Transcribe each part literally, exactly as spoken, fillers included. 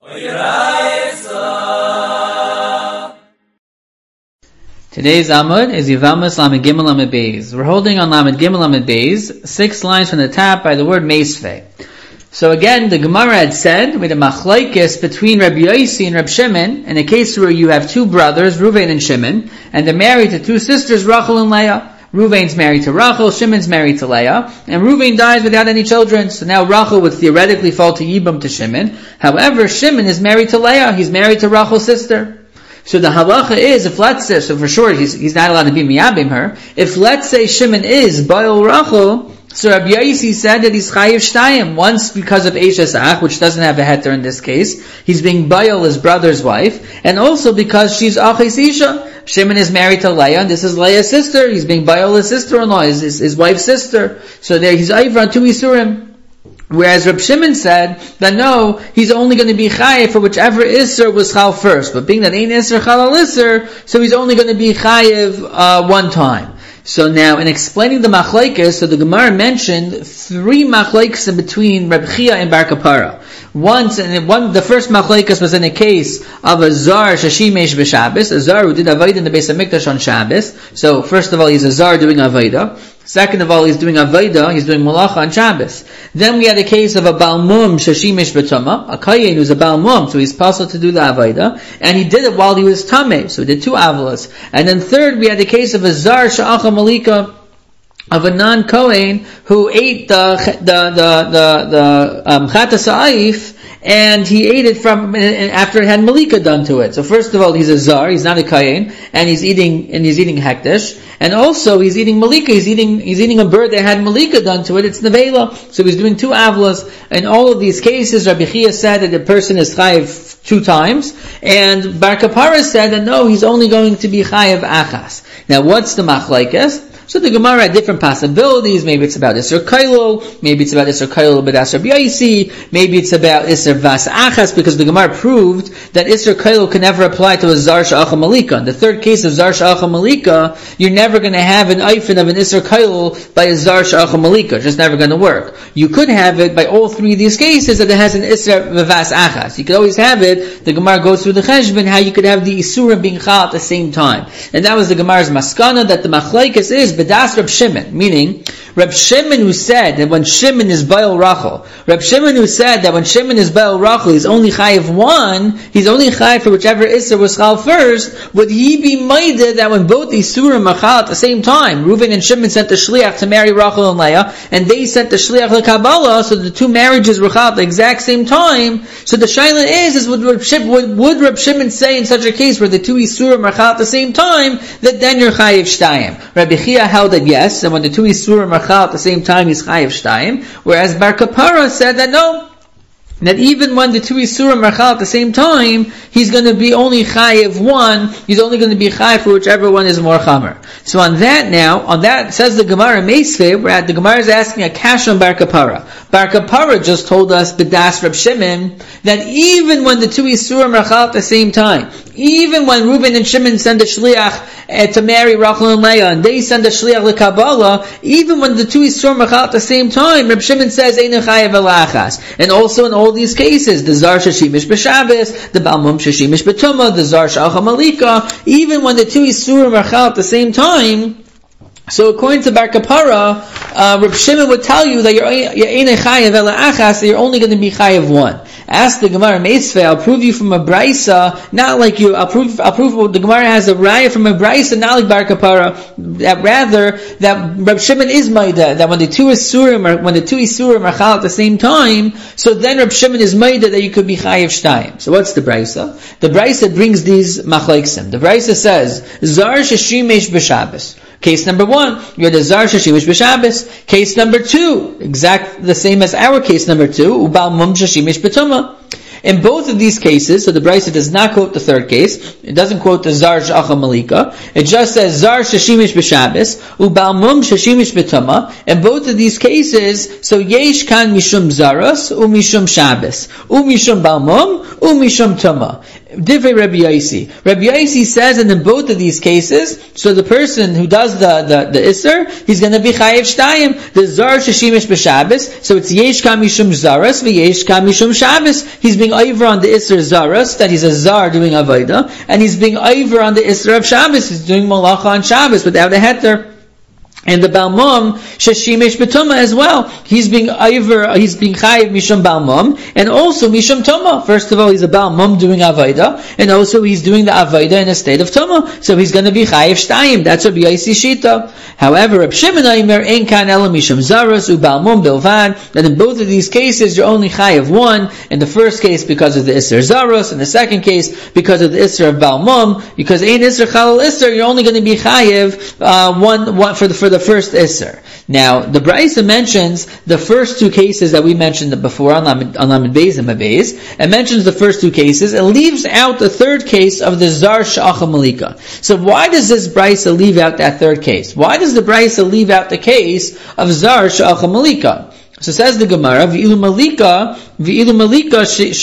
Today's Amud is Yevamos Lamed Gimel Lamed Beis. We're holding on Lamed Gimel Lamed Beis, six lines from the top by the word Meisvei. So again, the Gemara had said, with a machlaikis between Rabbi Yossi and Rabbi Shimon, in a case where you have two brothers, Ruvain and Shimon, and they're married to two sisters, Rachel and Leah. Ruvain's married to Rachel, Shimon's married to Leah, and Ruvain dies without any children, so now Rachel would theoretically fall to Yibam to Shimon. However, Shimon is married to Leah, he's married to Rachel's sister. So the halacha is, if let's say, so for sure he's, he's not allowed to be miyabim her, if let's say Shimon is Baal Rachel, so Rabbi Yossi said that he's chayiv shtayim, once because of Eishes Ach, which doesn't have a heter in this case, he's being Baal, his brother's wife, and also because she's Achis Isha. Shimon is married to Leah, and this is Leah's sister, he's being Baal, his sister-in-law, his, his, his wife's sister. So there he's Ayver on two Isurim. Whereas Reb Shimon said that no, he's only going to be chayiv for whichever Isser was chal first. But being that ain't Isser chal al Isser, so he's only going to be chayiv uh, one time. So now, in explaining the machlekes, so the Gemara mentioned three machlekes in between Reb Chia and Bar Kapara. Once, and one, the first machlekes was in a case of a zar shashimesh b'Shabbos, a zar who did avodah in the Beis Hamikdash on Shabbos. So first of all, he's a zar doing avodah. Second of all, he's doing avodah, he's doing malacha on Shabbos. Then we had a case of a balmum shashimesh b'tama, a kayin who's a balmum, so he's possible to do the avodah, and he did it while he was tameh, so he did two avalas. And then third, we had the case of a zar sha'acha malika, of a non-Kohen who ate the the the the, the um, chatas ha'ayif, and he ate it from after it had malika done to it. So first of all, he's a zar, he's not a Kohen, and he's eating and he's eating hekdesh, and also he's eating malika, he's eating he's eating a bird that had malika done to it. It's nevela, so he's doing two avlas. In all of these cases, Rabbi Chia said that the person is chayiv two times, and Bar Kapara said that no, he's only going to be chayiv achas. Now, what's the machlekes? So the Gemara had different possibilities. Maybe it's about Isser Kailo, maybe it's about Isser Kailo B'das Rabbi Yossi, maybe it's about Isser Vas Achas, because the Gemara proved that Isser Kailo can never apply to a Zar Sha'acha Malika. In the third case of Zar Sha'acha Malika, you're never going to have an eifin of an Isser Kailo by a Zar Sha'acha Malika. It's just never going to work. You could have it by all three of these cases that it has an Isser Vas Achas. You could always have it, the Gemara goes through the cheshbon, how you could have the Isurim being chal at the same time. And that was the Gemara's maskana, that the machlekes is B'das Reb Shimon, meaning Reb Shimon who said that when Shimon is Baal Rachel, Reb Shimon who said that when Shimon is Baal Rachel, he's only chayiv one, he's only chayiv for whichever Isser was chal first, would he be maided that when both these Surim are chal at the same time, Reuven and Shimon sent the shliach to marry Rachel and Leah, and they sent the shliach to Kabbalah, so the two marriages were chal at the exact same time, so the shaila is, is would Reb, Shim, would, would Reb Shimon say in such a case where the two Isurim are chal at the same time, that then you're chayiv shtayim? Rabbi Chia held that yes, and when the two Isurim are chal at the same time, he's chayiv shtayim, whereas Bar Kapara said that no, that even when the two Isurim are chal at the same time, he's going to be only chayiv one, he's only going to be chayiv for whichever one is more chamer. So on that now, on that, says the Gemara Meisvei, where the Gemara is asking a kash on Bar Kapara. Bar Kapara just told us, B'das Reb Shimon, that even when the two Isurim are chal at the same time, even when Reuben and Shimon send a shliach uh, to marry Rachel and Leah, and they send a shliach to Kabbalah, even when the two Isurim are chal at the same time, Reb Shimon says, Ein chayiv elachas. And also in all these cases, the Zar Shashimish B'Shabbos, the Balmum Shashimish B'Tumah, the Zar Sha'acha Malika, even when the two Isurim are chal at the same time. So according to Bar Kapara, uh, Reb Shimon would tell you that you're Ein chayiv ela achas, that you're only going to be chayiv one. Ask the Gemara Meisvei, I'll prove you from a Braisa, not like you, I'll prove, I'll prove the Gemara has a raya from a Braisa, not like Bar Kapara, that rather, that Reb Shimon is Maida, that when the two Isurim are, when the two Isurim are chal at the same time, so then Reb Shimon is Maida that you could be chayiv shtayim. So what's the Braisa? The Braisa brings these machleksim. The Braisa says, Zar shashimesh b'Shabbos. Case number one, you're the Zar Shashimish B'Shabbos. Case number two, exact the same as our case number two, Ubal Mum Shashimish B'Tumah. In both of these cases, so the Braisa does not quote the third case, it doesn't quote the Zar Sha'acha Malika, it just says Zar Shashimish B'Shabbos, Ubal Mum Shashimish B'Tumah. In both of these cases, so Yesh Kan Mishum Zaras, U Mishum Shabbos, U Mishum Balmum, U Mishum Tumah. Divrei Rabbi Yosi. Rabbi Yosi says, and in both of these cases, so the person who does the, the, the Isser, he's going to be Chayev Shtayim. The Zar Sheshimish B'Shabbos, so it's Yesh Ka Mishum Zaras, V'Yesh Ka Mishum Shabbos. He's being over on the Isser Zaras, that he's a Zar doing Avodah, and he's being over on the Isser of Shabbos, he's doing Malacha on Shabbos without a heter. And the Balmum, Sheshimish B'Tumah as well. He's being over, he's being Chayiv Mishum Balmum, and also Mishum Tumah. First of all, he's a Balmum doing Avodah, and also he's doing the Avodah in a state of Tumah. So he's going to be Chayiv Shtayim. That's Rabbi Yosi Shita. However, Reb Shimon Aimer, Ein Kan Ela Mishum Zaras, U Balmum Bilvad, that in both of these cases, you're only Chayiv one. In the first case, because of the Isser Zaras. In the second case, because of the Isser of Balmum. Because Ein Isser Chalal Isser, you're only going to be Chayiv, uh, one, one, for the, for the first Isser. Now, the Braisa mentions the first two cases that we mentioned before on Lamed Beis and Mabez. It mentions the first two cases. It leaves out the third case of the Zar Sha'acha Malika. So why does this Braisa leave out that third case? Why does the Braisa leave out the case of Zar Sha'acha Malika? So says the Gemara, V'ilu Malika, V'ilu Malika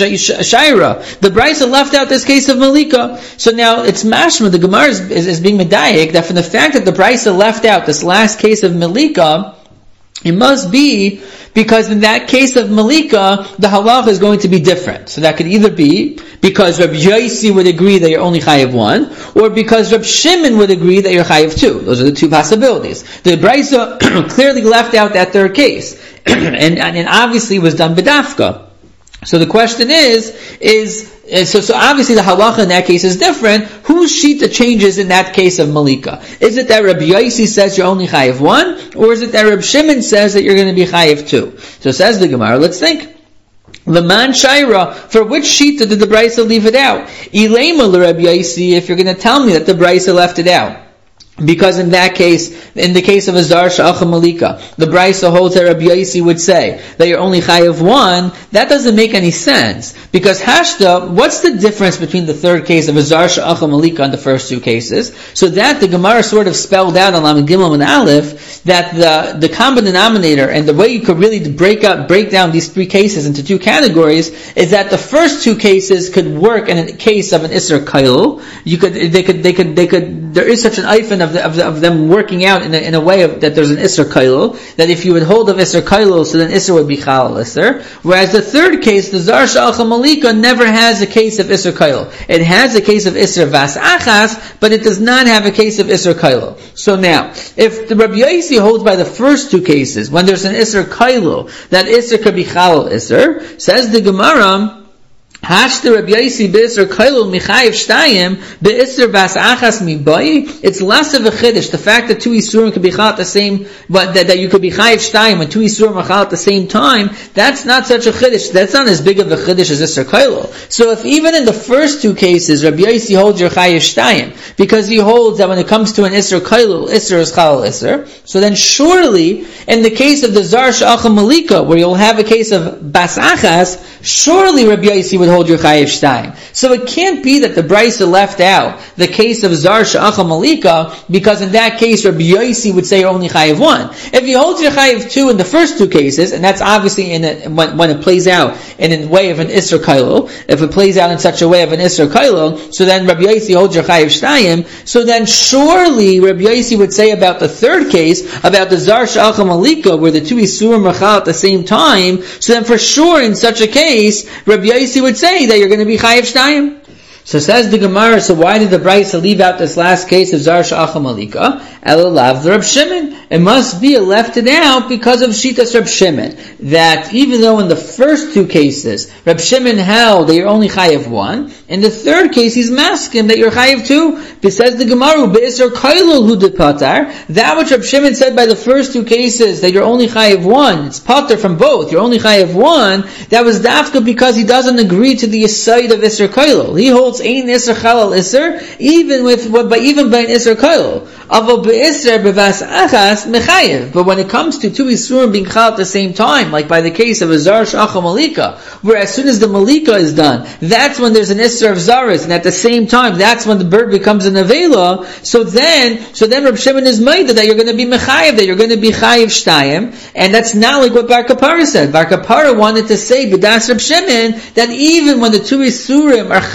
Shaira. The Braisa left out this case of Malika. So now it's mashma, the Gemara is, is, is being medayik, that from the fact that the Braisa left out this last case of Malika, it must be because in that case of Malika, the halacha is going to be different. So that could either be because Reb Yosi would agree that you're only chayiv one, or because Reb Shimon would agree that you're chayiv two. Those are the two possibilities. The Braisa clearly left out that third case, and, and, and obviously was done b'dafka. So the question is, is So, so obviously the halacha in that case is different. Whose shita changes in that case of Malika? Is it that Rabbi Yosi says you're only chayiv one, or is it that Rabbi Shimon says that you're going to be chayiv two? So says the Gemara, let's think. Leman Shaira, for which shita did the Braisa leave it out? Ilema l'Rabbi Yosi, if you're going to tell me that the Braisa left it out. Because in that case, in the case of a Zar Sha'acha Malika, the Braisa holds that Rabbi Yosi would say that you're only chayav one. That doesn't make any sense. Because Hashta, what's the difference between the third case of a Zar Sha'acha Malika and the first two cases? So that the Gemara sort of spelled out on Lamed Gimel and Aleph that the the common denominator and the way you could really break up break down these three cases into two categories is that the first two cases could work in a case of an Isser Kail. You could they could they could they could there is such an eifin of, the, of, the, of them working out in a, in a way of, that there's an Isser Kailo, that if you would hold of Isser Kailo, so then Isser would be Chalal Isser. Whereas the third case, the Zar Sha'acha Malika, never has a case of Isser Kailo. It has a case of Isser Vas Achas, but it does not have a case of Isser Kailo. So now, if the Rabbi Yosi holds by the first two cases, when there's an Isser Kailo, that Isser could be Chalal Isser, says the Gemara, Hashta Rabbi Yosi be'isr kailul michayev shtayim be'isr bas achas mibai. It's less of a chiddush. The fact that two isurim could be chal at the same, but that, that you could be chayev shtayim and two isurim are chal at the same time. That's not such a chiddush. That's not as big of a chiddush as isr kailul. So if even in the first two cases Rabbi Yosi holds your chayev shtayim because he holds that when it comes to an isr kailul, isr is chal isr. So then surely in the case of the Zar Sha'acha Malika, where you'll have a case of bas achas, surely Rabbi Yosi would hold your chayev shtayim. So it can't be that the Braisa left out the case of Zar Sha'acha Malika because in that case Rabbi Yosi would say you're only chayev one. If he holds your chayev two in the first two cases, and that's obviously in a, when, when it plays out in a way of an Isser Kailo, if it plays out in such a way of an Isser Kailo, so then Rabbi Yosi holds your chayev shtayim. So then surely Rabbi Yosi would say about the third case, about the Zar Sha'acha Malika, where the two Isurim are chal at the same time. So then for sure in such a case, Rabbi Yosi would say that you're going to be chayev shtayim. So says the Gemara, so why did the Braisa leave out this last case of Zar Sha'acha Malika? Elalav the Reb Shimon. It must be left it out because of Shitas Reb Shimon. That even though in the first two cases, Reb Shimon held that you're only chayev one, in the third case he's masking that you're chayev two. It says the Gemara, Be'isr Kailul hu depatar. That which Reb Shimon said by the first two cases, that you're only chayev one, it's pater from both, you're only chayev one, that was dafka because he doesn't agree to the aside of Isr Kailul. He holds Ein Isser Chalal Isser, even with, but even by an Isser Kailul. Avo be'isr bevas achas mechayev. But when it comes to two isurim being chal at the same time, like by the case of a Zar Sha'acha Malika, where as soon as the Malika is done, that's when there's an Isser of Zaris, and at the same time, that's when the bird becomes an Avela. So then, so then Reb Shimon is made that you're going to be mechayev, that you're going to be chayev shtayim, and that's not like what Bar Kapara said. Bar Kapara wanted to say, b'das Reb Shimon, that even when the two isurim are chal,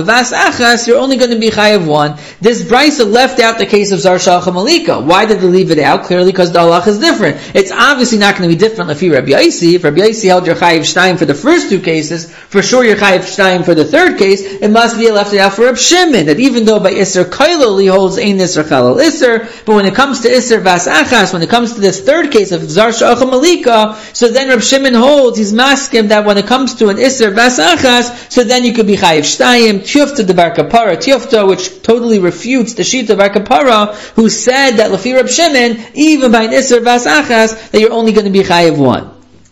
but vas achas, you're only going to be chayav one. This brisa left out the case of zar shalcha malika. Why did they leave it out? Clearly because the halach is different. It's obviously not going to be different if you Rabbi Yaisi. If Rabbi Yaisi held your chayav shtayim for the first two cases, for sure your chayav shtayim for the third case, it must be left out for Reb Shimon, that even though by Isser Kailol he holds Ein Isser Chalal Isser, but when it comes to Isser Vas Achas, when it comes to this third case of Zar Sha'acha Malika, so then Reb Shimon holds, he's maskim that when it comes to an Isser Vas Achas, so then you could be Chayiv Shtayim, Tiyufta de Bar Kapara, Tiyufta, which totally refutes the Shita Bar Kapara, who said that Lafi Reb Shimon, even by an Isser Vas Achas, that you're only going to be Chayiv one.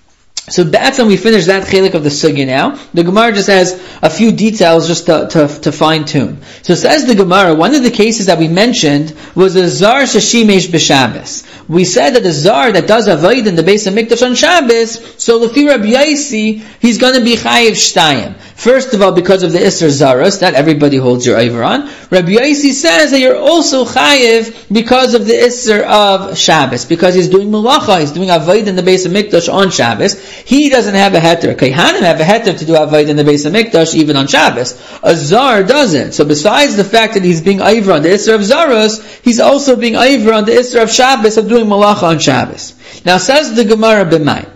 So that's when we finish that chelik of the sugya now. The Gemara just has a few details just to, to, to fine tune. So says the Gemara, one of the cases that we mentioned was a zar sheshimesh b'Shabbos. We said that a zar that does avoid in the base of Mikdash on Shabbos, so Lefi Rabbi Yaisi, he's going to be chayiv shtayim. First of all, because of the Isser Zaras, that everybody holds your over on. Rabbi Yaisi says that you're also chayiv because of the Isser of Shabbos, because he's doing malacha, he's doing avoid in the base of Mikdash on Shabbos. He doesn't have a heter. Kayhanim have a heter to do avoid in the base of Mikdash even on Shabbos. A zar doesn't. So besides the fact that he's being over on the Isser of Zaras, he's also being over on the Isser of Shabbos of doing malacha on Shabbos. Now says the Gemara b'may,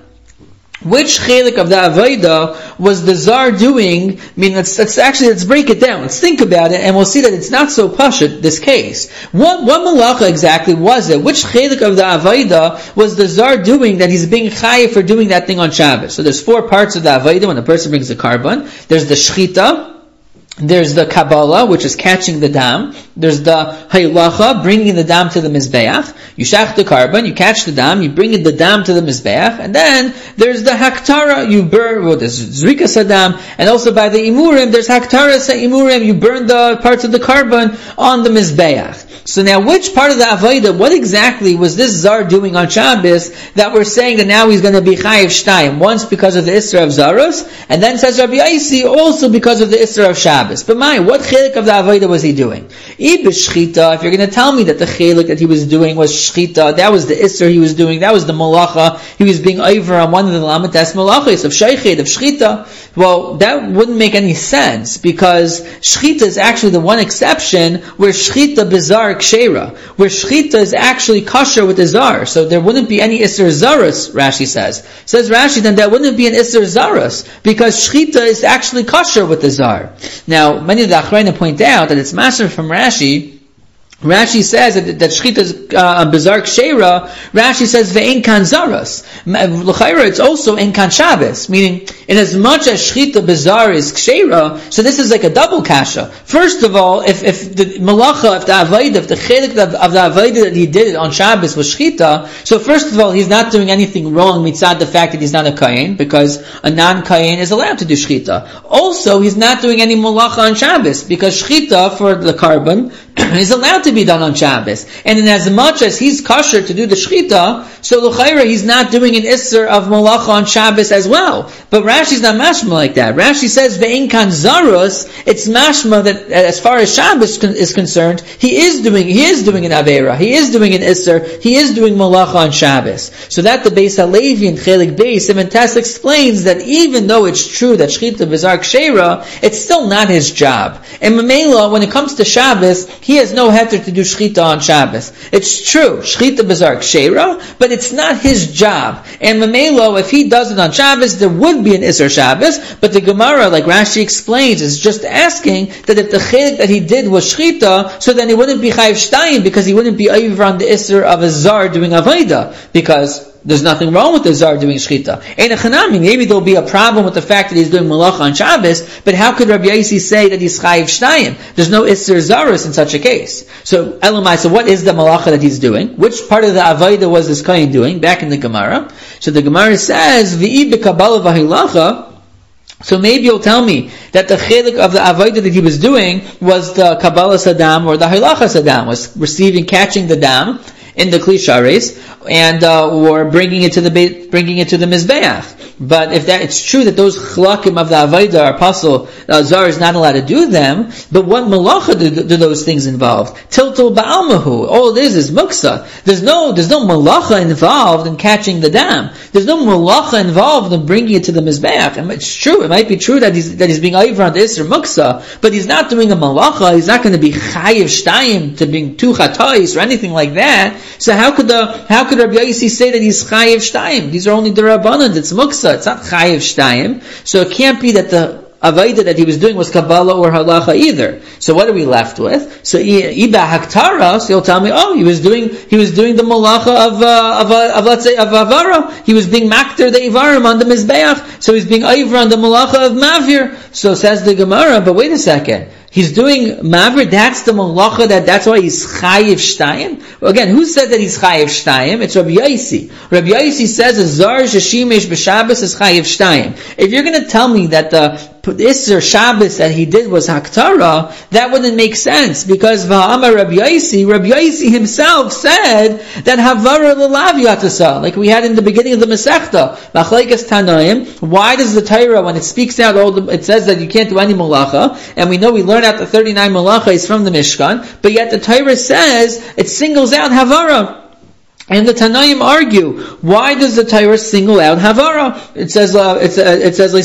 which chelik of the avodah was the zar doing? I mean, let's, let's actually, let's break it down. Let's think about it, and we'll see that it's not so pashut, this case. What, what malacha exactly was it? Which chelik of the avodah was the zar doing that he's being chayiv for doing that thing on Shabbos? So there's four parts of the avodah when a person brings the carbon. There's the shchita, there's the Kabbalah, which is catching the dam. There's the Haylacha, bringing the dam to the Mizbeach. You shach the carbon, you catch the dam, you bring the dam to the Mizbeach, and then there's the Haktara, you burn, well, there's Zrika Sadam, and also by the Imurim, there's Haktara Sa Imurim, you burn the parts of the carbon on the Mizbeach. So now, which part of the Avodah, what exactly was this Zar doing on Shabbos that we're saying that now he's going to be Chayiv Shtayim? Once because of the Isra of Zaros, and then says Rabbi Yaisi also because of the Isra of Shabbos. But my, what chelik of the Avodah was he doing? Shchita, if you're going to tell me that the chelik that he was doing was Shchita, that was the Isra he was doing, that was the Malacha, he was being over on one of the Lamatas Malachis of Shaychet, of Shchita, well, that wouldn't make any sense, because Shchita is actually the one exception where Shchita bizarre kshera, where shchita is actually kosher with the zar, so there wouldn't be any isser zaras. Rashi says, says Rashi, then that wouldn't be an isser zaras because shchita is actually kosher with the zar. Now, many of the achrayim point out that it's master from Rashi. Rashi says that, that shchita is uh, bizarre kshera. Rashi says ve'en kan zaras. L'chayra, it's also en kan Shabbos, meaning in as much as shchita bizarre is kshera, so this is like a double kasha. First of all, if if the malacha, if the avodah, if the chelik of, of the avodah that he did on Shabbos was shchita, so first of all, he's not doing anything wrong mitzad the fact that he's not a kayin, because a non-kayin is allowed to do shchita. Also, he's not doing any malacha on Shabbos, because shchita for the carbon is allowed to be done on Shabbos. And in as much as he's kosher to do the shchita, so l'chayra he's not doing an isser of malacha on Shabbos as well. But Rashi's not mashma like that. Rashi says ve'in kan zaros, it's mashma that as far as Shabbos is concerned, he is doing he is doing an avera, he is doing an isser, he is doing malacha on Shabbos. So that the Beis Halevi and Chelik Beis Simon Tes explains that even though it's true that shchita bizarre kshera, it's still not his job. And Mamela, when it comes to Shabbos, he has no heter to do shchita on Shabbos. It's true, shchita bizarre kshera, but it's not his job. And Mamelo, if he does it on Shabbos, there would be an Isser Shabbos, but the Gemara, like Rashi explains, is just asking that if the chelik that he did was shchita, so then he wouldn't be chayiv shtayim, because he wouldn't be over on the Isser of a zar doing avodah, because there's nothing wrong with the zar doing shchita. Ein achanami, maybe there'll be a problem with the fact that he's doing malacha on Shabbos, but how could Rabbi Yaisi say that he's chayiv shtayim? There's no isser zaros in such a case. So, elamai, so what is the malacha that he's doing? Which part of the avodah was this kohen doing? Back in the Gemara. So the Gemara says, v'i b'kabbalah v'hilacha. So maybe you'll tell me that the chelik of the avodah that he was doing was the Kabbalah Sadam or the Hilacha Sadam, was receiving, catching the dam in the Kli Shares, and uh, or bringing it to the bringing it to the Mizbeach. but if that it's true that those chlakim of the avodah are pasul, uh, zar is not allowed to do them. But what malacha do, do those things involve? Tiltul ba'almahu. All it is is muksa. There's no there's no malacha involved in catching the dam. There's no malacha involved in bringing it to the mizbeach. And it's true. It might be true that he's that he's being over on the isser muksa, but he's not doing a malacha. He's not going to be chayiv shtayim to bring two chatais or anything like that. So how could the how could Rabbi Yossi say that he's chayiv shtayim? These are only the rabbanan. It's muksa. It's not chayiv shtayim. So it can't be that the avodah that he was doing was Kabbalah or Halacha either. So what are we left with? So Iba Haktara, so he'll tell me, oh, he was doing, he was doing the malacha of, uh, of, uh, of, let's say, of Avara. He was being makter the Ivarim on the Mizbeach. So he's being Ivra on the malacha of Mavir. So says the Gemara, but wait a second. He's doing Mavir, that's the malacha, that, that's why he's Chayiv Shtayim? Well, again, who said that he's Chayiv Shtayim? It's Rabbi Yossi. Rabbi Yossi says a Zar Sheshimesh B'Shabbos is Chayiv Shtayim. If you're gonna tell me that the Isser Shabbos that he did was Haktara, that wouldn't make sense, because V'ha'amar Rabbi Yossi, Rabbi Yossi himself said that Havara L'lav Yatasa, like we had in the beginning of the Masechta, Machlekes Tanaim. Why does the Torah, when it speaks out all the, it says that you can't do any malacha, and we know we learn out the thirty-nine malachas from the Mishkan, but yet the Torah says, it singles out Havara. And the Tanaim argue, why does the Torah single out Havara? It says, uh, it's, uh, it says,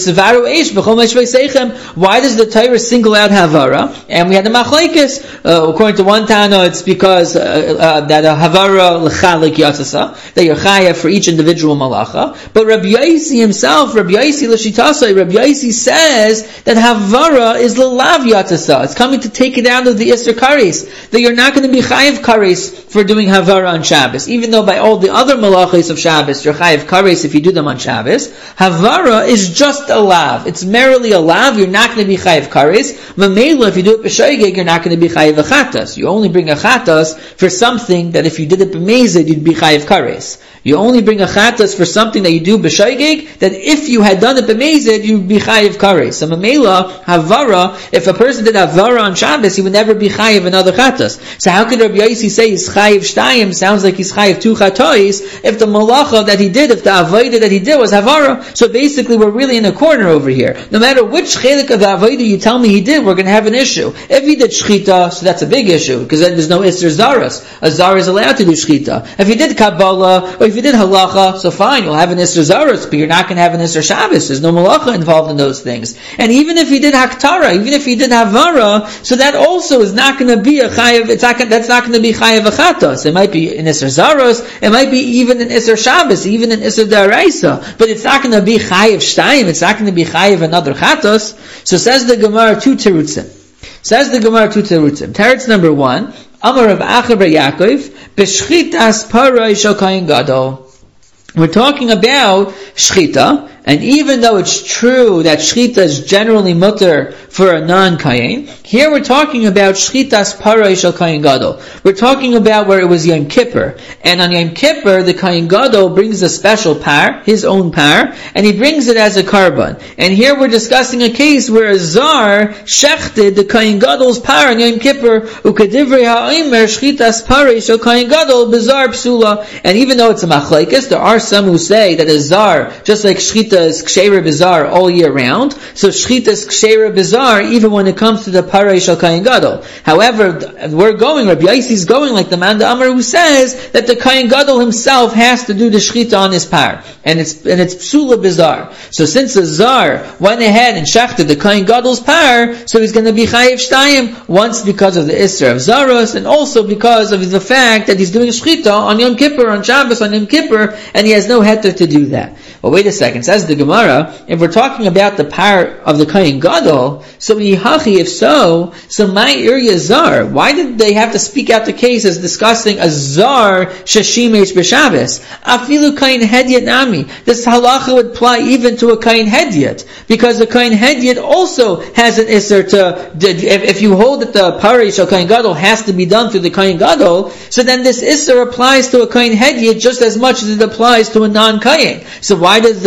why does the Torah single out Havara? And we had the Machlekes, uh, according to one Tana, it's because, uh, uh, that a Havara l'chalik yatzasa, that you're chayav for each individual malacha. But Rabbi Yossi himself, Rabbi Yossi l'shitasai, Rabbi Yossi says that Havara is l'lav yatzasa. It's coming to take it out of the Isser Kares, that you're not going to be chayav Kares for doing Havara on Shabbos. Even though by all the other malachos of Shabbos, you're chayiv kares if you do them on Shabbos, Havara is just a lav. It's merely a lav, you're not going to be chayiv kares. Mamela, if you do it b'shoigeg, you're not going to be chayiv achatas. You only bring achatas for something that if you did it b'mezid, you'd be chayiv kares. You only bring achatas for something that you do b'shoigeg, that if you had done it b'mezid, you'd be chayiv kares. So Mamela, Havara, if a person did Havara on Shabbos, he would never be chayiv another chatas. So how could Rabbi Yossi say he's chayiv shtayim? Sounds like he's chayiv two chatois, if the malacha that he did, if the avodah that he did was havara. So basically we're really in a corner over here. No matter which chelik of the avodah you tell me he did, we're going to have an issue. If he did shchita, so that's a big issue, because then there's no isser zaras. A zar is allowed to do shchita. If he did Kabbalah, or if he did halacha, so fine, you'll have an isser zaras, but you're not going to have an isser Shabbos. There's no malacha involved in those things. And even if he did haktara, even if he did havara, so that also is not going to be a chayav, it's not, that's not going to be chayav achatas. It might be an isser zaras, it might be even an Isser Shabbos, even an Isser Daraisa, but it's not going to be Chayiv Shtayim, it's not going to be Chayiv another Chatos. So says the Gemara two Terutzim. Says the Gemara two Terutzim. Teretz number one, Amar of Acher bar Yaakov, B'shchitas Paroi Shel Kohen Gadol. We're talking about Shchita, and even though it's true that Shchita is generally mutter for a non-Kayin, here we're talking about Shchitas Paroi Shel Kohen Gadol. We're talking about where it was Yom Kippur, and on Yom Kippur the Kohen Gadol brings a special par, his own par, and he brings it as a karban. And here we're discussing a case where a Zar shechted the Kohen Gadol's par on Yom Kippur, Ukedivrei ha'omer Shchitas Paroi Shel Kohen Gadol B'Zar Psula. And even though it's a machlekes, there are some who say that a Zar, just like Shchita is Ksheira B'Zar all year round, so Shchita is Ksheira B'Zar even when it comes to the Parei Shel Kohen Gadol. However, we're going, Rabbi Yossi is going like the man the Amar who says that the Kohen Gadol himself has to do the Shchita on his par. And it's, and it's Psula B'Zar. So since the Zar went ahead and shechted the Kohen Gadol's par, so he's going to be Chayiv Shtayim, once because of the Isser of Zaros, and also because of the fact that he's doing Shchita on Yom Kippur, on Shabbos, on Yom Kippur, and he has no heter to do that. Well, wait a second. Says the Gemara, if we're talking about the par of the Kohen Gadol, so Yihachi, if so, so my area Zar, why did they have to speak out the case as discussing a Zar Sheshimesh B'Shabbos? Afilu Kohen Hedyot Nami. This halacha would apply even to a Kohen Hedyot, because the Kohen Hedyot also has an Isser to, if, if you hold that the Parei Shel Kohen Gadol has to be done through the Kohen Gadol, so then this Isser applies to a Kohen Hedyot just as much as it applies to a non-Kohen. So why does the, why did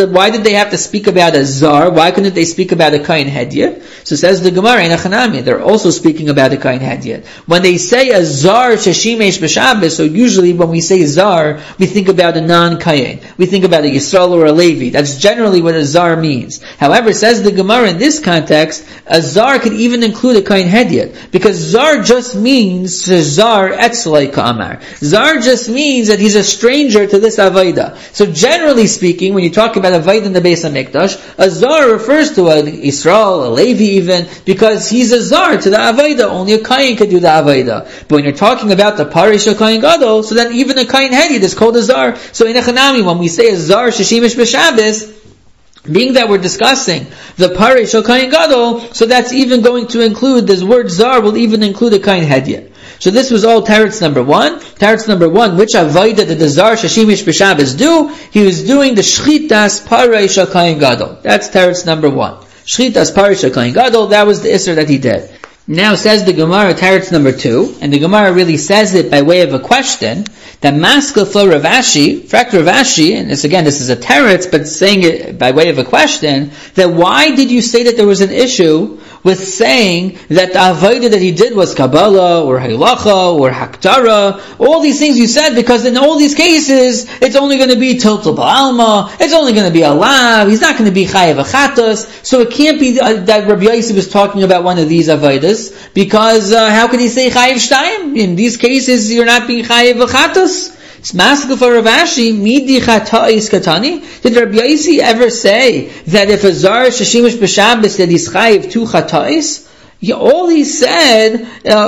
did they have to speak about a zar? Why couldn't they speak about a kain hedyot? So says the Gemara in Achanami, they're also speaking about a kain hedyot. When they say a zar sheshimesh b'Shabbos, so usually when we say zar, we think about a non-kain. We think about a Yisrael or a Levi. That's generally what a zar means. However, says the Gemara in this context, a zar could even include a kain hedyot, because zar just means zar etzlai ka'amar. Zar just means that he's a stranger to this avodah. So generally speaking, when you talk about avodah in the Beis HaMikdash, a zar refers to a Yisrael, a Levi even, because he's a zar to the avodah. Only a kain could do the avodah. But when you're talking about the parish of kain gadol, so then even a kain hedyot is called a zar. So in Echanami, when we say a zar sheshimish b'Shabbos, being that we're discussing the parish of kain gadol, so that's even going to include, this word zar will even include a kain hedyot. So this was all teretz number one. Teretz number one, which avodah did the zar sheshimish b'Shabbos do? He was doing the shchitas parish of kain gadol. That's teretz number one. Shchitas parish of kain gadol, that was the isser that he did. Now says the Gemara, teretz number two, and the Gemara really says it by way of a question, that maskil for Rav Ashi, frak Rav Ashi, and this again, this is a teretz, but saying it by way of a question, that why did you say that there was an issue with saying that the avodah that he did was Kabbalah, or Halacha, or Haktara, all these things you said, because in all these cases, it's only going to be Tiltal Ba'alma, it's only going to be a lav, he's not going to be Chayev Achatos, so it can't be uh, that Rabbi Yossi was talking about one of these avodas, because uh, how could he say Chayev Shtayim? In these cases, you're not being Chayev Achatos. It's maskil for Rav Ashi, midi chata'is katani. Did Rabbi Yossi ever say that if a zar sheshimish b'Shabbos that he's chayiv two chata'is? Yeah, all he said,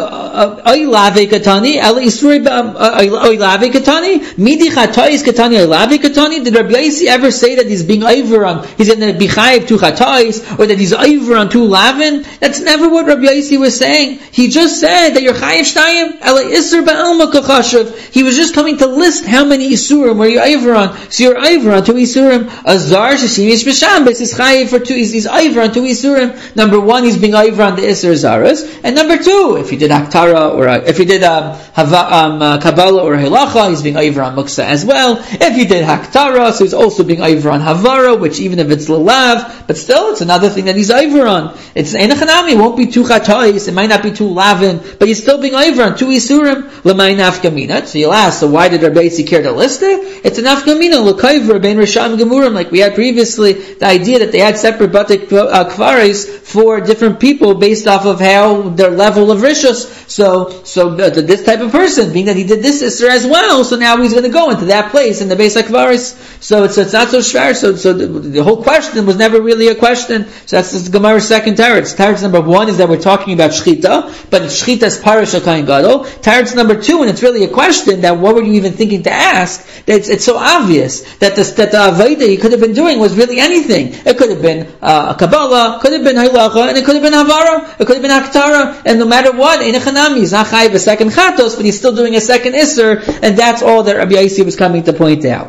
oy lave katani, el isrei oy lave katani, midi chata'is katani, oy lave katani. Did Rabbi Yossi ever say that he's being over on, he's going to be chayiv two chata'is, or that he's over on two lavin? That's never what Rabbi Yossi was saying. He just said that you're chayiv shtayim, el isr ba'alma kachashav. He was just coming to list how many isurim were you over on. So you're over on two isurim. A zar sheshimish b'Shabbos is chayiv for two, he's, he's over on two isurim. Number one, he's being over on the isr zaras, and number two, if he did Haktara or uh, if he did um, Hava, um, uh, Kabbalah or Halacha, he's being over on Muksa as well. If he did Haktara, so he's also being over on Havara, which even if it's Lalav, but still it's another thing that he's over on. It's Enachanami, it won't be two Chatayis, it might not be two Lavin, but he's still being over on two Isurim, Lamay Nafkamina. So you'll ask, so why did Rabbi Yossi care to list it? It's a Nafkamina, L'kayvra, Ben Risham Gemurim, like we had previously, the idea that they had separate Batik uh, Kvaris for different people based off of how their level of rishus. So, so uh, this type of person, being that he did this Isser as well, so now he's going to go into that place in the Beis HaKvaris. So it's, it's not so shver. So, so the, the whole question was never really a question. So that's the Gemara's second teretz. Teretz number one is that we're talking about shchita, but shchita is parish kain gadol. Teretz number two, and it's really a question that what were you even thinking to ask? That it's, it's so obvious that the that the avodah he could have been doing was really anything. It could have been uh, a Kabbalah, could have been Halacha, and it could have been Havara, it could have been Haktara, and no matter what, in Echanami, he's not chayiv a second chatos, but he's still doing a second isser, and that's all that Rabbi Yossi was coming to point out.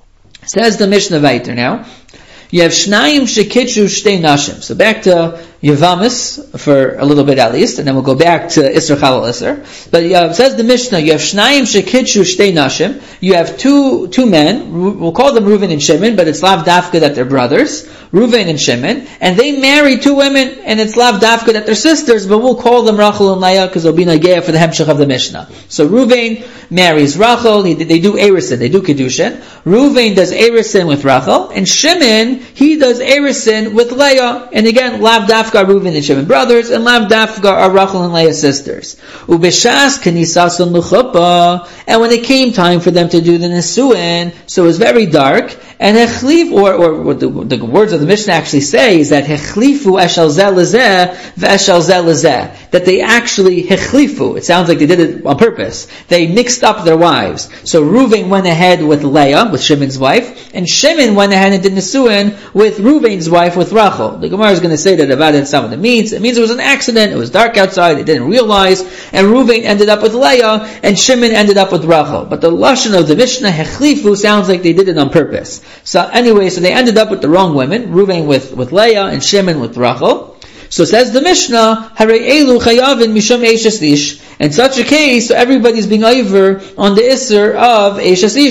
Says the Mishnah Vayter now. You have Shnayim shekitchu shtei nashim. So back to Yavamis for a little bit at least, and then we'll go back to Isser Chalal Isser. But uh, says the Mishnah, you have Shnayim shekitchu shtei nashim. You have two two men. We'll call them Reuven and Shimon, but it's lav dafka that they're brothers. Reuven and Shimon, and they marry two women, and it's lav dafka that they're sisters, but we'll call them Rachel and Leah because they'll be nageya for the hemshech of the Mishnah. So Reuven marries Rachel. He, they do erisin, they do kedushin. Reuven does erisin with Rachel, and Shimon he does erisin with Leah. And again, lav dafka Reuven and Shimon brothers, and lav dafka are Rachel and Leah sisters. Ubeshas kanisasun l'chuppah, and when it came time for them to do the nisuin, so it was very dark, and hechlif, or, or what the, the words of the Mishnah actually say is that hechlifu eshel zeh lezeh v'eshel zeh lezeh, that they actually hechlifu. It sounds like they did it on purpose. They mixed up their wives. So Reuven went ahead with Leah, with Shimon's wife, and Shimon went ahead and did nisuin with Reuven's wife, with Rachel. The Gemara is going to say that about it. Some of it means it means it was an accident. It was dark outside. They didn't realize, and Reuven ended up with Leah, and Shimon ended up with Rachel. But the lashon of the Mishnah hechlifu sounds like they did it on purpose. So anyway, so they ended up with the wrong women, Reuven with, with Leah and Shimon with Rachel. So says the Mishnah, Harei elu chayavin mishum eishes ish. In such a case, so everybody's being over on the isser of eishes ish.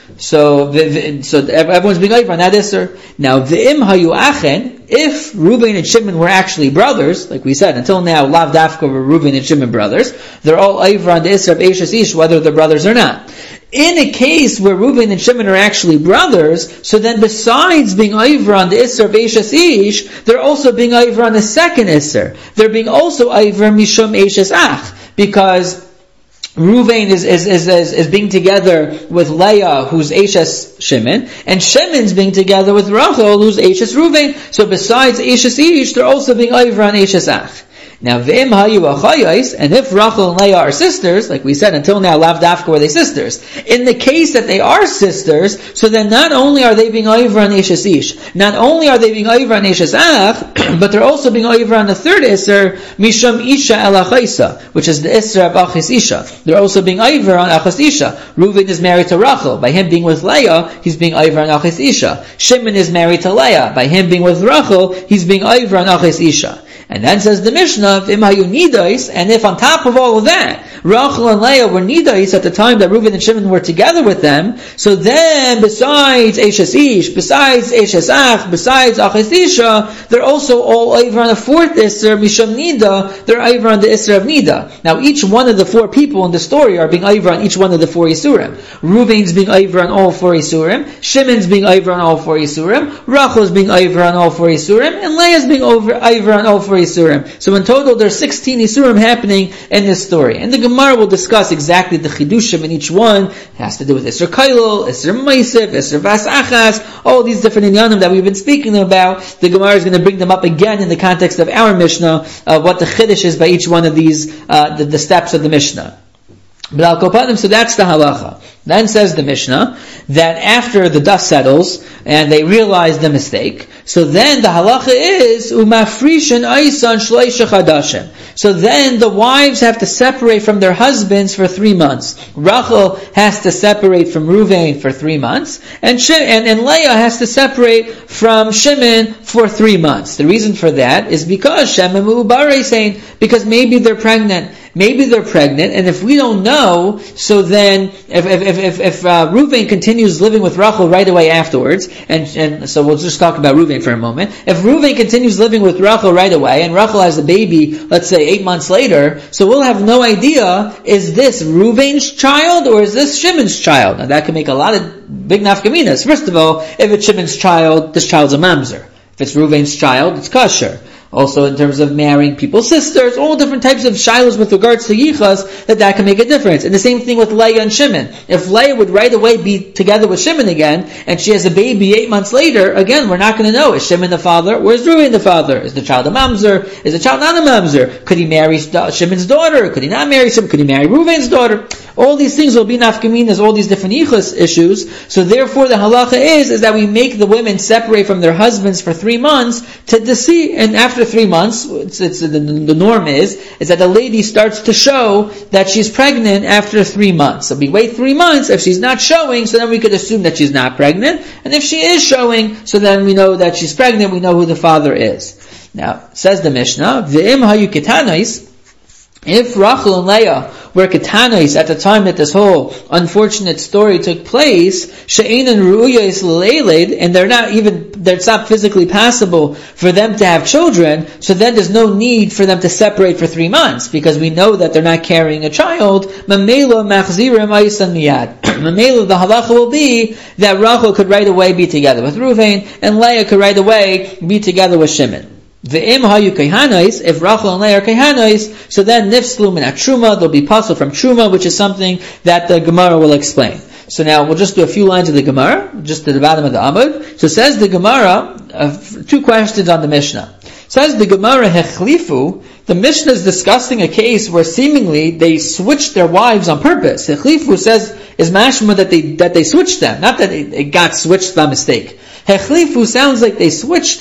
So, the, the, so everyone's being over on that Isser. Now, v'im hayu achen, if Reuven and Shimon were actually brothers, like we said, until now, Lav Dafka were Reuven and Shimon brothers, they're all over on the Isser of Eishes Ish, whether they're brothers or not. In a case where Reuven and Shimon are actually brothers, so then besides being over on the Isser of Eishes Ish, they're also being over on the second Isser. They're being also over Mishum Eishes Ach, because Reuven is, is, is, is, is being together with Leah, who's Eishes Shimon, and Shimon's being together with Rachel, who's Eishes Reuven. So besides Eishes Ish, they're also being over on Eishes Ach. Now, v'im hayu achayos, and if Rachel and Leah are sisters, like we said, until now, Lav Dafka were they sisters. In the case that they are sisters, so then not only are they being over on Eishes Ish, not only are they being over on Eishes Ach, but they're also being over on the third Isser, Misham Isha El Achaisa, which is the Isser of Achis Isha. They're also being over on Achis Isha. Reuven is married to Rachel. By him being with Leah, he's being over on Achis Isha. Shimon is married to Leah. By him being with Rachel, he's being over on Achis Isha. And then says the Mishnah, V'im hayu nidais, and if on top of all of that, Rachel and Leah were nidais at the time that Reuven and Shimon were together with them, so then besides Eishes Ish, besides Eishes Ach, besides Achis Isha, they're also all over on the fourth Isser, Misham Nida, they're over on the Isser of Nida. Now each one of the four people in the story are being over on each one of the four Isurim. Reuven's being over on all four Isurim, Shimon's being over on all four Isurim, Rachel's being over on all four Isurim, and Leah's being over, over on all four Isurim. So in total there's sixteen Isurim happening in this story. And the Gemara will discuss exactly the Chidushim in each one. It has to do with Isser Kailul, Isser Maisif, Isser Vas Achas, all these different inyanim that we've been speaking about. The Gemara is going to bring them up again in the context of our Mishnah, of what the Chiddush is by each one of these, uh, the, the steps of the Mishnah. But Al Kopanim, so that's the halacha. Then says the Mishnah that after the dust settles and they realize the mistake, so then the halacha is umafrishin aisan shleisha chadashim. So then the wives have to separate from their husbands for three months. Rachel has to separate from Reuven for three months, and Shim, and, and Leah has to separate from Shimon for three months. The reason for that is because Shemem Ubarei saying because maybe they're pregnant. Maybe they're pregnant, and if we don't know, so then if if if, if uh, Reuven continues living with Rachel right away afterwards, and and so we'll just talk about Reuven for a moment. If Reuven continues living with Rachel right away, and Rachel has a baby, let's say eight months later, so we'll have no idea, is this Reuven's child or is this Shimon's child? Now that can make a lot of big nafkaminas. First of all, if it's Shimon's child, this child's a mamzer. If it's Reuven's child, it's kosher. Also in terms of marrying people's sisters, all different types of shilas with regards to yichas, that that can make a difference. And the same thing with Leah and Shimon. If Leah would right away be together with Shimon again, and she has a baby eight months later, again, we're not going to know, is Shimon the father, or is Reuven the father? Is the child a mamzer? Is the child not a mamzer? Could he marry Shimon's daughter? Could he not marry Shimon? Could he marry Reuven's daughter? All these things will be nafkaminas, all these different yichas issues. So therefore the halacha is, is that we make the women separate from their husbands for three months to deceive, and after After three months, it's, it's, the, the norm is, is that the lady starts to show that she's pregnant after three months. So we wait three months, if she's not showing, so then we could assume that she's not pregnant. And if she is showing, so then we know that she's pregnant, we know who the father is. Now, says the Mishnah, V'im hayu ketanais, if Rachel and Leah were ketanos at the time that this whole unfortunate story took place, she'enan ru'uyos l'leiled, and they're not even, it's not physically possible for them to have children, so then there's no need for them to separate for three months, because we know that they're not carrying a child. Mamela machzirim aysan miyad. Mamela, the halacha will be that Rachel could right away be together with Reuven, and Leah could right away be together with Shimon. V'im hayu kehanos, if Rachel and Leah are kehanos, so then nifslu min truma, they'll be puzzled from truma, which is something that the Gemara will explain. So now we'll just do a few lines of the Gemara, just at the bottom of the Amud. So says the Gemara, uh, two questions on the Mishnah. Says the Gemara, hechlifu, the Mishnah is discussing a case where seemingly they switched their wives on purpose. Hechlifu says, is mashma that they, that they switched them, not that it, it got switched by mistake. Hechlifu sounds like they switched them.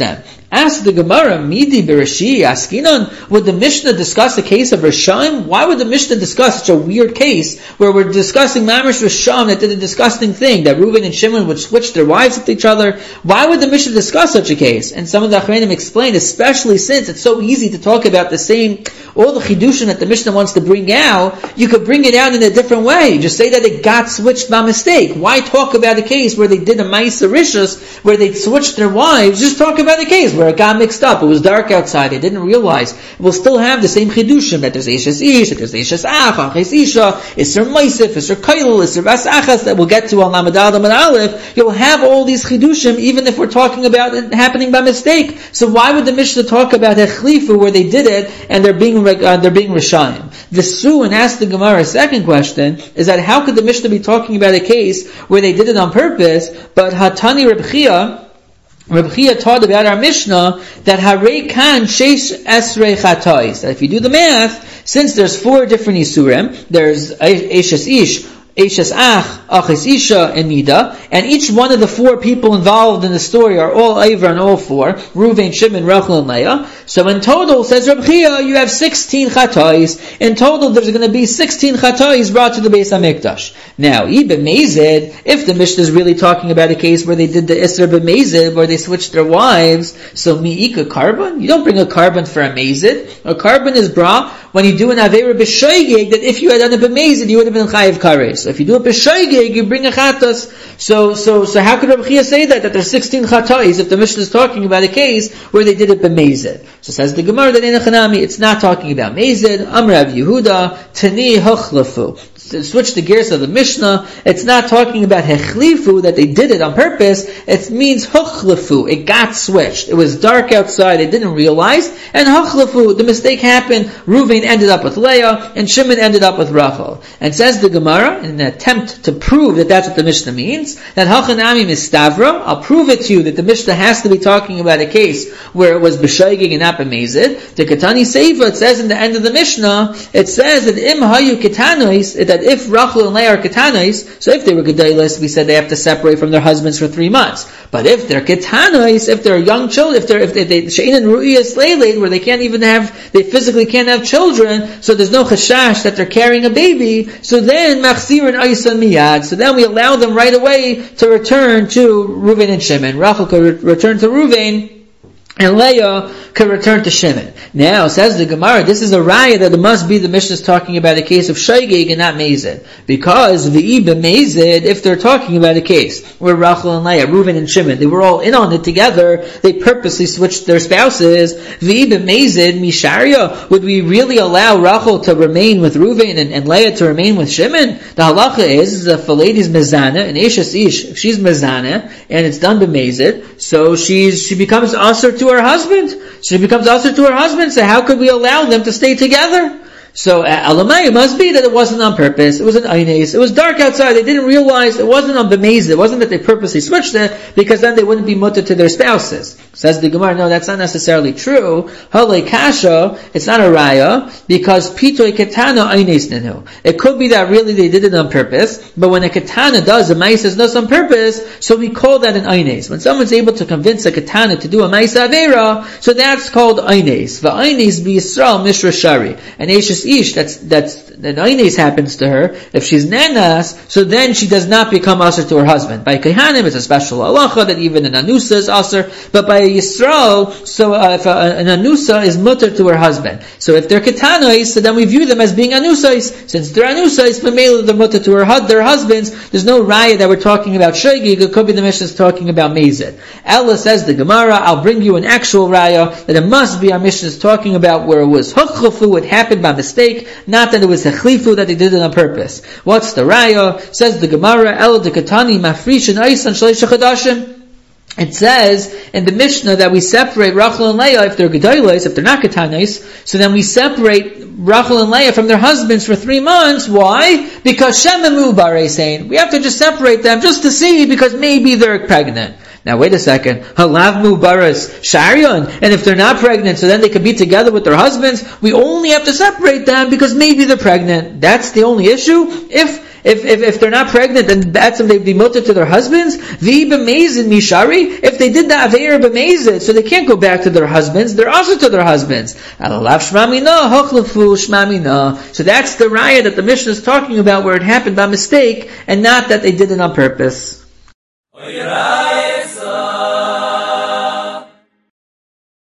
Ask the Gemara, Midi Berashi Askinon, would the Mishnah discuss the case of Rishon? Why would the Mishnah discuss such a weird case where we're discussing Mamish Rishon that did a disgusting thing, that Reuven and Shimon would switch their wives with each other? Why would the Mishnah discuss such a case? And some of the Achreinim explain, especially since it's so easy to talk about the same, all the Chidushim that the Mishnah wants to bring out, you could bring it out in a different way. Just say that it got switched by mistake. Why talk about a case where they did a Ma'aser Rishus, where they switched their wives? Just talk about a case where it got mixed up. It was dark outside. They didn't realize. We'll still have the same chidushim, that there's Eishes Ish, that there's Eishes Ach, Aches Isha, Isser Moisef, Isser Kailul, Isser Vas Achas, that we'll get to on Lamed Adam and Aleph. You'll have all these chidushim, even if we're talking about it happening by mistake. So why would the Mishnah talk about Hechlifu, where they did it, and they're being, uh, they're being Rishayim? The Su, and ask the Gemara a second question, is that how could the Mishnah be talking about a case where they did it on purpose, but Hatani Reb Chia, Reb Chia taught about our Mishnah that Harei Kan Sheish Esrei Chatois. That if you do the math, since there's four different Isurim, there's Eishes Ish, Eishes Ach, Aches Isha, and Nida, and each one of the four people involved in the story are all Ivra and all four, Reuven, Shimon, Rachel, and Leah. So in total, says Reb Chia, you have sixteen Chatois. In total, there's going to be sixteen Chatois brought to the Beis HaMikdash. Now, Ibn Mazid, if the Mishnah is really talking about a case where they did the Isser b'Mazid, where they switched their wives, so mi'ika carbon, you don't bring a carbon for a Mazid. A carbon is brought when you do an Aveira b'Shoigeg, that if you had done a b'Mazid, you would have been Chayiv Kares. So if you do a b'Shoigeg, you bring a Chatas. So, so, so how could Reb Chia say that, that there's sixteen Chatais, if the Mishnah is talking about a case where they did it b'Mazid? So says the Gemara, that in a Chanami, it's not talking about Mazid. Amr Rav Yehuda, Tani Hochlafu. Switch the gears of the Mishnah. It's not talking about hechlifu, that they did it on purpose. It means huchlefu. It got switched. It was dark outside. They didn't realize. And huchlefu, the mistake happened. Reuven ended up with Leah, and Shimon ended up with Rachel. And says the Gemara, in an attempt to prove that that's what the Mishnah means, that hachanami mistavra, I'll prove it to you that the Mishnah has to be talking about a case where it was b'shoigeg and not b'mezid. The Katani Seifa, it says in the end of the Mishnah, it says that im hayu ketanois, that if Rachel and Leah are ketanos, so if they were gedailos, we said they have to separate from their husbands for three months. But if they're ketanos, if they're young children, if they're if they, they she'in and ru'iyas leiled, where they can't even have, they physically can't have children, so there's no chashash that they're carrying a baby. So then machzir and aisan miyad. So then we allow them right away to return to Reuven and Shimon. Rachel could re- return to Reuven, and Leah could return to Shimon. Now, says the Gemara, this is a raya that it must be the Mishnah is talking about a case of Shaygeg and not Mazid. Because V'i b'Mazid, if they're talking about a case where Rachel and Leah, Reuven and Shimon, they were all in on it together, they purposely switched their spouses, V'i b'Mazid, Misharia, would we really allow Rachel to remain with Reuven and, and Leah to remain with Shimon? The halacha is, if a lady's mezana, an Eishes Ish, if she's mezana, and it's done b'Mazid, so she's, she becomes asur to her husband. She becomes asur to her husband, so how could we allow them to stay together? So, Alamai, it must be that it wasn't on purpose. It was an Eines. It was dark outside. They didn't realize it wasn't on B'mezid. It wasn't that they purposely switched it, because then they wouldn't be mutter to their spouses. Says the Gemara, no, that's not necessarily true. Halei Kasha, it's not a raya, because Pitoy Ketana Eines Nenu. It could be that really they did it on purpose, but when a Ketana does, a Maisa is not on purpose, so we call that an Eines. When someone's able to convince a Ketana to do a Maisa Avera, so that's called Eines. V'Eines bi Yisrael Mishra Shari. And Eishes Ish, that's, that's, that Eines happens to her, if she's Nanas, so then she does not become asur to her husband. By Kehanim, it's a special halacha that even an Anusa is asur, but by Yisrael, so uh, if a, an Anusa is mutter to her husband. So if they're Ketanois, so then we view them as being Anusais. Since they're Anusais, Mamela, they're mutter to her, their husbands, there's no raya that we're talking about Shaygig, it could be the Mishnah is talking about Mazid. Ella says the Gemara, I'll bring you an actual raya, that it must be our Mishnah is talking about where it was Hukhlufu, it happened by mistake, not that it was Hechlifu, that they did it on purpose. What's the raya? Says the Gemara, El de Katani Mafrish and Aisan Shleisha Chadashim. It says in the Mishnah that we separate Rachel and Leah if they're Gedolos, if they're not Ketanos, so then we separate Rachel and Leah from their husbands for three months. Why? Because Shememu Barei saying, we have to just separate them just to see, because maybe they're pregnant. Now wait a second. Halav mubaras sharion. And if they're not pregnant, so then they could be together with their husbands. We only have to separate them because maybe they're pregnant. That's the only issue. If if, if, if they're not pregnant, then that's when they'd be mutter to their husbands. V'i b'mezid mishari, if they did the aveir b'mezid, so they can't go back to their husbands, they're also to their husbands. Alalav shmamina, hochlafu shmamina. So that's the raya that the Mishnah is talking about, where it happened by mistake, and not that they did it on purpose.